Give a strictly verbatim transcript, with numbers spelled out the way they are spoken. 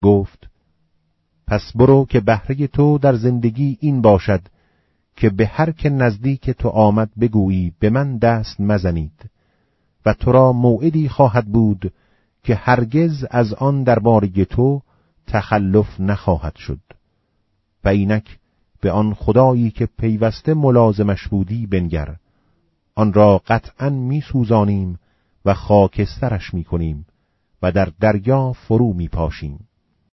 گفت: پس برو که بهره تو در زندگی این باشد که به هر که نزدیک تو آمد بگویی به من دست مزنید و تو را موعدی خواهد بود که هرگز از آن درباره تو تخلف نخواهد شد. و اینک به آن خدایی که پیوسته ملازمش بودی بنگر، آن را قطعاً می سوزانیم و خاکسترش می کنیم و در دریا فرو می پاشیم.